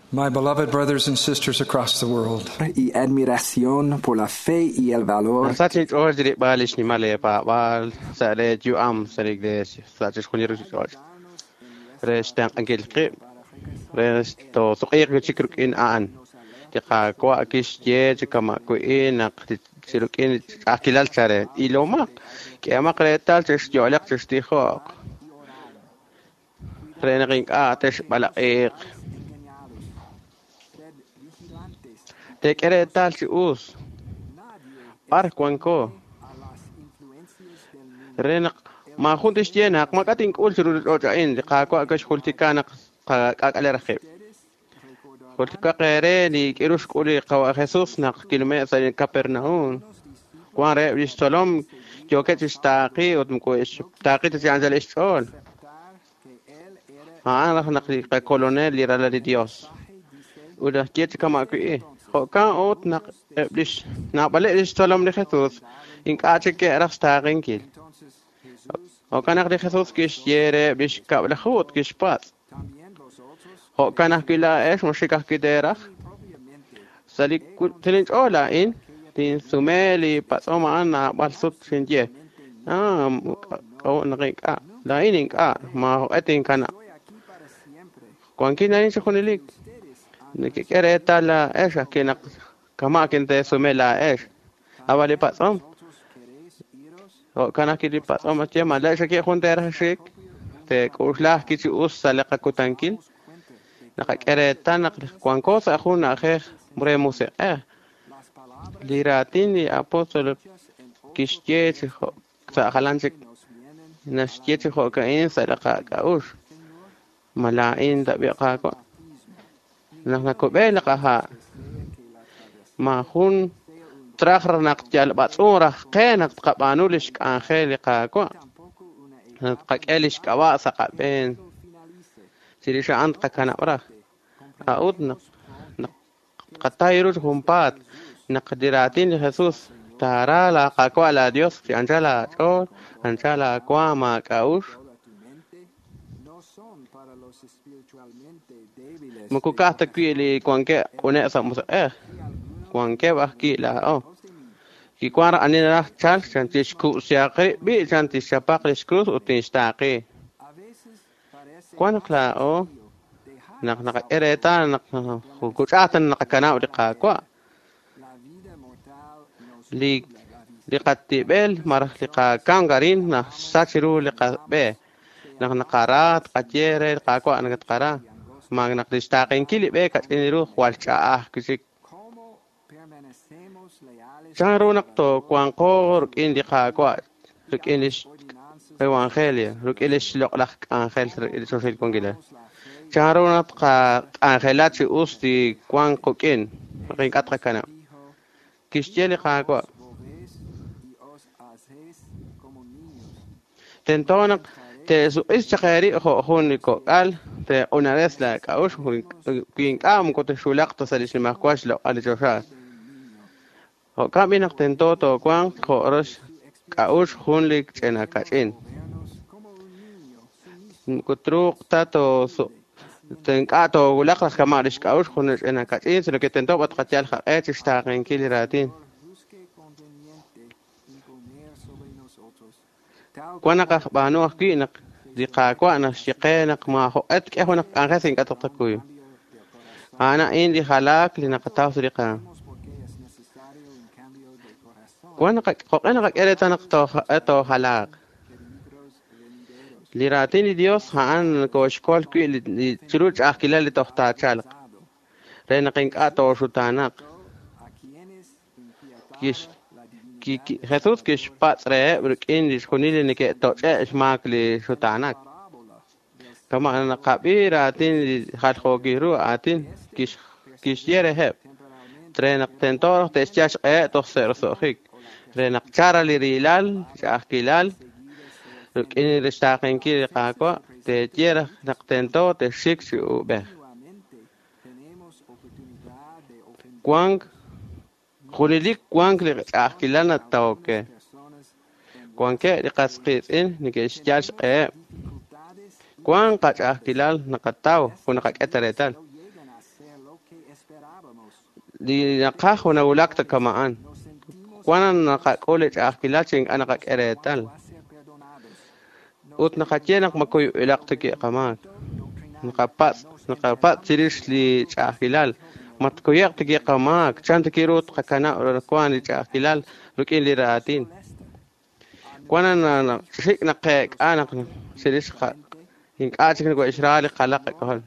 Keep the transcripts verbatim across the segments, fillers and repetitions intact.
My beloved brothers and sisters across the world, y admiración por la fe y el valor Sachit ordri balish ni male pa bal sare ju am sare iglesia sachit khunir george restan angel qi resto soqir chikruk in an tika kwa kishje kama ko in siruk in akilal sare iloma kema qretal tish jolaq tish tikho renering a tish balaiq tek eretal si us ar kwanko renak ma khuntish jenak ma kating ul suru rojain qa kwa kash khultikana qa qalerxe khultika qere ni kirush quli qawa jesus nak kilme sa kapernaum kware bistolom joket istaqi utmko ish taqi tjanjal ishol ha ana naqli qa colonel lirala de dios udah jet kama ku e kan ot nak blish na bale istolom de jesus in kache ke rastaqin kil o kanak de jesus kish yere blish ka la khut kish pat o kanak kila es mushikah kidera salik tilin ola in tin sumeli pasoma ana balsut shinje ah o naqa la inin ka ma etin kana kwankina ni chonilik niki kereta la esha kina kama kinte sumela esh awali pasom o kana kidi pasom atia mala esha ki khundera shik te kushlah kichi us salaqa kutankil naka kereta nak kwankosa khuna khe mure muse eh liratini apostol kishje sa khalanchik nashje kho ka in salaqa ka ush malain tabiqa ko nak ko bela ka ha ma khun trakhra nak jal batsura qenak qabanulish kan khaliqa ko qaqelish kawasa qaben sirisha ant qakana ora audna qatayru humpat naqdiratin jesus tara la qaqwa la dios fi anjala chor anjala kwama kaush mukukata kwili kwanke one sa musa eh kwanke ba ki la oh ki kwara anina chal chantish ku siaqri bi chantish chapaqrish cruz utistaqi kwanakla oh nak nak ereta nak kuchatan nakakana udiqa kwa li liqatibel marah liqa kangarin na sachiru liqa be nak nakarat qajere qaqwa nak qara mag nak distaqin kili be ka iniru khwalcha kisik charo nak to kwangko ruk indi qaqwa ruk inish evangelia ruk ilish loqlaq angel social kongila charo nak qa angelat si usti kwangko kin ringat kana kishjeli qaqwa tentonak te su es chaqari ho honiko al te una vez la kaush quien am ko te shulaq to salish ma kwash lo al josha ho kaminak tento to kwang ho rosh kaush honlik chena kachin ko truq tato su tenkato gulaq kamarish kaush honlik chena kachin se lo que tento bat qatial kha et ishtaqin kiliratin kwana ka bano ki nak di ka kwa na shiqenak ma ho et ke honak an khasin ka tatakuy ana indi halak li nakataw sriqa kwana ka qana ka ereta nakto eto halak li ratini dios han ko shkol ki li churuch akila li tohta chalq renaqin ka to shutanak kish ki Jesus kish patre berkin dis kunil ni ke to che smak li shutanak kama ana qabira tin khat khogiru atin kish kish yere heb trenak tentor te chas e to ser sohik renak chara li rilal chakilal berkin restaqin ki qaqwa te yere nak tento te shik su be kwang khunilik kwang li akilana tawke kwangke di qasqis in ni ke shjash e kwang qach akilal naqataw kun qaqetaretal li naqajo na ulakta kamaan kuana naqaqole chaqilachin anaqaqeretal ut naqachenak makoy ilaqta ki qamak naqapat naqapat sirish li chaqilal matkoyak tiki qamak chanta kirut qakana kuan li chaqilal lukin li raatin kuana na shik naqek anak sirish qa inqachik ko israeli qalaq qol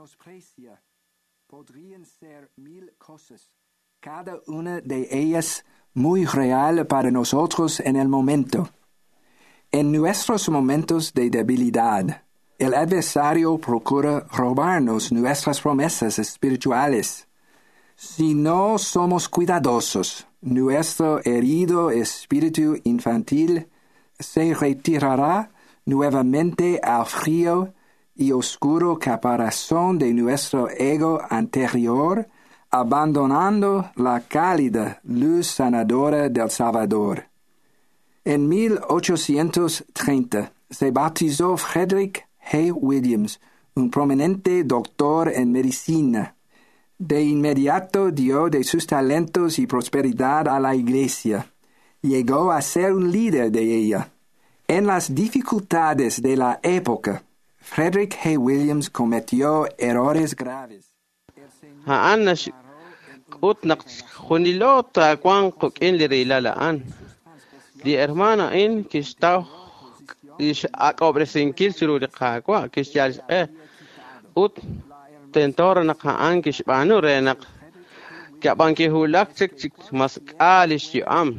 podrían ser mil cosas, cada una de ellas muy real para nosotros en el momento. En nuestros momentos de debilidad, el adversario procura robarnos nuestras promesas espirituales. Si no somos cuidadosos, nuestro herido espíritu infantil se retirará nuevamente al frío y oscuro caparazón de nuestro ego anterior, abandonando la cálida luz sanadora del Salvador. En mil ochocientos treinta se bautizó Frederick Hay Williams, un prominente doctor en medicina. De inmediato dio de sus talentos y prosperidad a la Iglesia. Llegó a ser un líder de ella. En las dificultades de la época, Frederick Hay Williams cometió errores graves. Haanash utnak khunilota kwan qokin li rilalaan li hermana in kistau ish aqobresin kilchuru qaqwa kishyal eh ut tentor naqan kishbanu renak kabanki hulak chik chik masqalish yam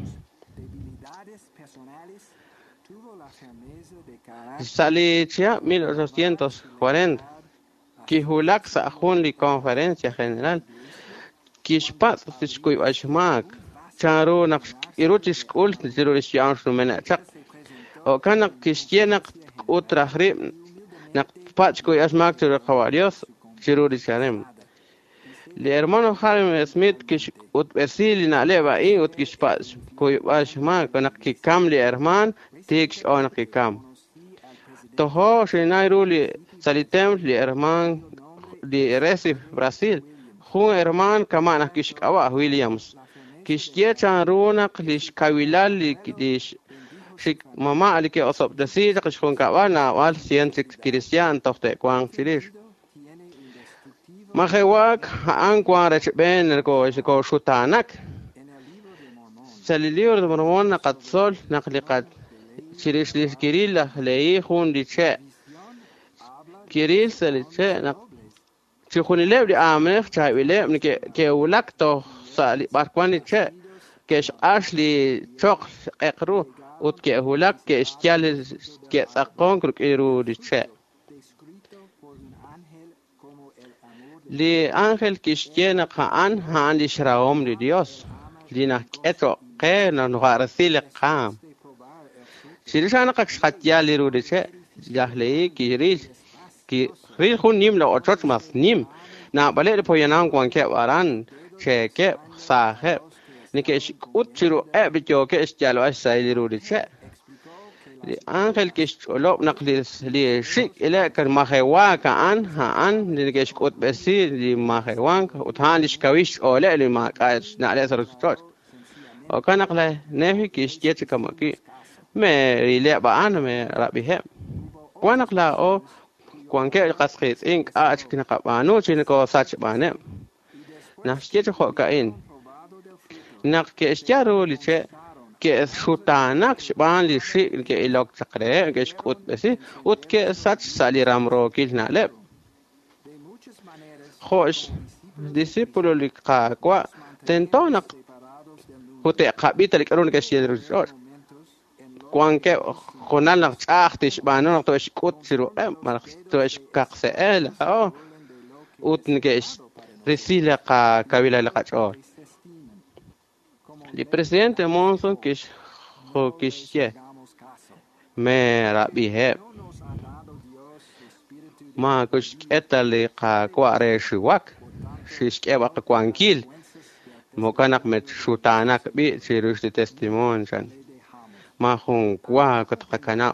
Salichia mil ochocientos cuarenta. Kihulak sa li conferencia general. Kishpat tishkuy ashmak. Charu nak irutis kul tiruris yans numenachak. O kanak kishyenak utrahri nak pachkuy ashmak tiru kawalios tiruris yarem. Li hermano Harry Smith kish ut persili na leva i ut kishpat kuy ashmak kanak kikam li herman tiks on kikam. Toho shinairu li salitem li herman di Recife, Brasil. Jun herman kamana kishkawa Williams. Kishye chanrunak lish kawilal li lish shik mama ali ke osop dasi kishkun kawa na wal sientik Christian tohte kwang silish. Mahewak ang kwang rechben ko ko shutanak. Saliliur de Mormon nakatsol naklikat Chirish lis Kirilla leí jun diche Kiril se diche na chikhunile di amne chaibile ke ke ulakto sali barkwan diche ke ashli chok eqru ut ke hulak ke istial ke saqon kruk iru diche li ángel kishtiena qan han li shraom di Dios li naketro que no nuarsil qam Sirishana kakshatya liru dice, jahlei kiril, kiril hun nim la ochot mas nim, na bale po yanang kwan ke waran, che ke sa he, ni ke ut chiru e bityo ke istyalo asay liru dice. Li angel ke cholo nakli li shik ile kan mahewa ka an ha an ni ke ut besi li mahewan uthan li shkawish ole li ma ka na le sar chot. O kanakle nehi ke istyet kamaki. Me rile ba an me rabihe kwanak la o kwanke qasqis ink a chikna qabano chin ko sach bane na shket kho ka in nak ke sharo liche ke shutanak shban li shi ke ilok chakre ke shkut besi ut ke sach sali ramro kilna le khosh discipulo li qa kwa tentonak hote qabita li karun ke shir Kwanke konal nak chachtish bano nak toesh kut siru eh manak toesh kakse el oh ut ngesh resile ka kawila la kachor li presidente Monson kish ho kishye me rabihe ma kush etali ka kware shiwak shishke wak kwankil mo kanak met shutanak bi sirush de testimon chan ma hung kwa katakana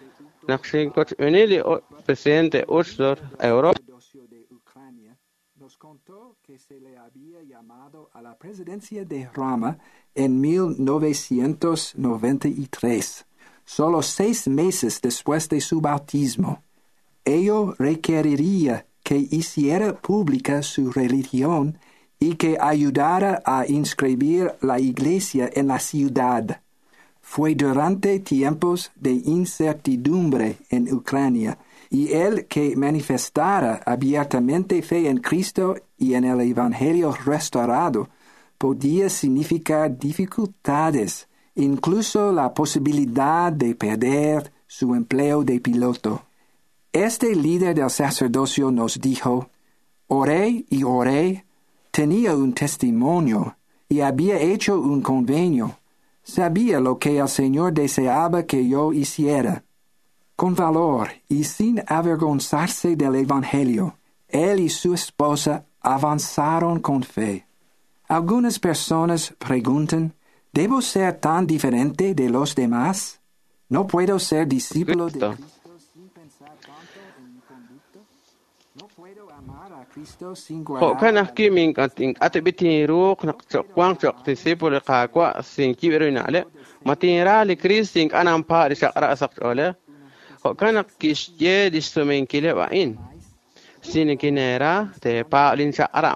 nakshin kot unili presidente Ursula Europa contó que se le había llamado a la presidencia de Roma en mil novecientos noventa y tres, solo seis meses después de su bautismo. Ello requeriría que hiciera pública su religión y que ayudara a inscribir la iglesia en la ciudad. Fue durante tiempos de incertidumbre en Ucrania, y el que manifestara abiertamente fe en Cristo y en el Evangelio restaurado podía significar dificultades, incluso la posibilidad de perder su empleo de piloto. Este líder del sacerdocio nos dijo: oré y oré, tenía un testimonio y había hecho un convenio. Sabía lo que el Señor deseaba que yo hiciera. Con valor y sin avergonzarse del Evangelio, él y su esposa avanzaron con fe. Algunas personas preguntan: ¿debo ser tan diferente de los demás? ¿No puedo ser discípulo de Cristo sin pensar tanto en mi conducta? ¿No puedo amar a Cristo sin Ho guardar? kana kiming ating atibiti ruq nak kwang chok tisipul ka kwa sin kibiru inale matira li kristing anam pa di sakra sak ole ho kana kisje distumen kile wa in sin kinera te pa lin sakra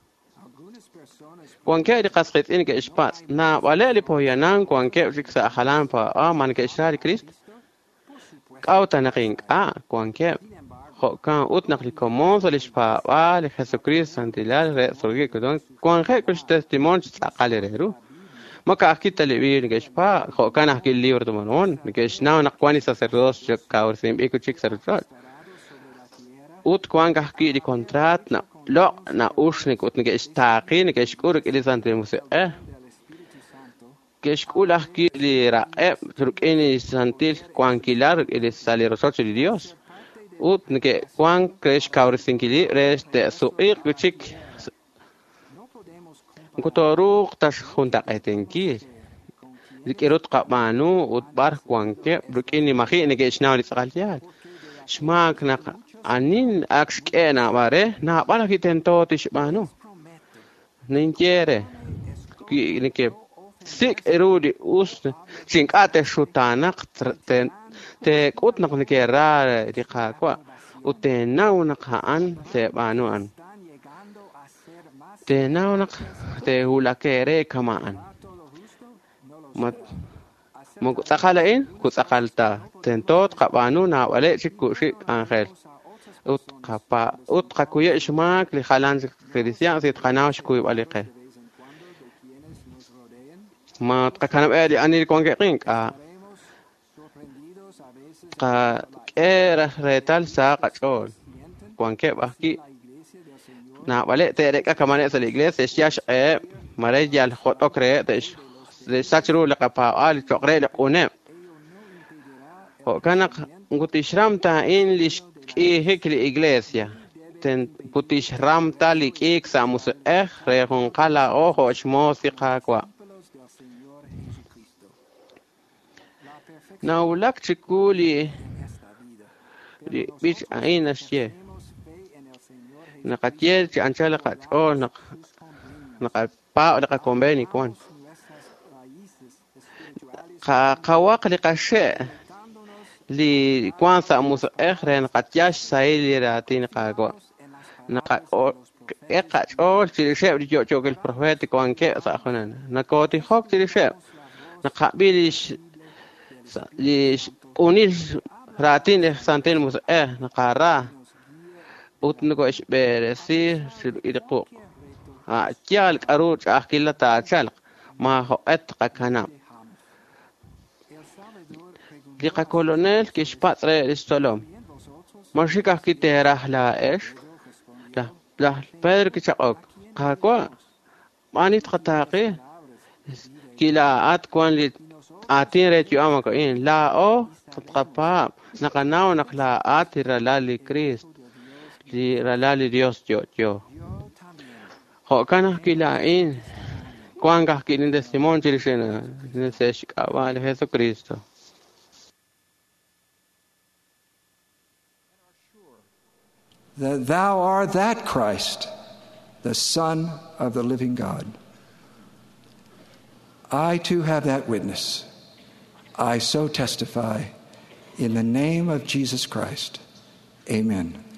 kwanke di qasqit in ke ispat na wale li po yanan kwanke fiksa halan pa a man ke isra krist au tanaqing a kwanke kan utnaq li komonso li shpa wa li Jesucristo antilal re sorgi kudon kwan he kush testimon tsaqale reru maka akita li bir ke shpa ho kan akil libro tomanon ke shna na kwani sacerdotes je kaur sim iku chik sarut ut kwan ga ki di kontrat na lo na ushnik ut ke staqin ke shkur ke lisante muse eh ke shkula ki li raqeb turkini santil kwan kilar el salerosoch de Dios ut nike kwan kresh kaur sinkili res te suiq kuchik kutoru tash junta etenki dikirut qabanu ut bar kwan ke brukini mahi nike shnaw li tsaltial shmak na anin akskena bare na bala kitento tishbanu ninkere ki nike sik erudi us sinkate shutanak ten te kutnak ni kera di kakwa ute naunak haan te banuan te naunak te hula kere kamaan mat mo sakalain ku sakalta tentot kabanu na wale chiku shik angel ut kapa ut kakuye shmak li khalan krisia sit khanaw shkuy waliqe ma takana ali ani konge qinka ka era retal sa qachol kwanke baki na vale te reka kamane sa iglesia shash e mare yal khot okre te de sachru la qapa al chokre la qune o kana ngutishram ta in lish ki hekli iglesia ten putishram ta lik ik samus eh re hon qala o hoch musiqa kwa na ulak chikuli bich aina shye na katiel chi anchala ka o na na pa na ka conveni kwan ka kawak li kashe li kwan sa mus ehren katyash saili ratin ka go na ka o e ka o chi sheb di yo el profeta kwan ke sa khonan na ko ti hok chi sheb na ka bilish li unil ratin santen mus eh naqara ut nugo isber si ilqo a kyal qaruj akilata chal ma ho et qakana liqa colonel que spatre istolom mashika kitera la esh la la pedro que chaqok qaqwa manit qataqi kila at kwan li atin retu amako in la o tqapa nakanaw nakla atira lali Christ li ralali Dios yo yo ho kana kila in kwanga kilin de Simon chilishena nesesh kawal Jesucristo That thou art that Christ the Son of the living God. I too have that witness. I so testify in the name of Jesus Christ. Amen.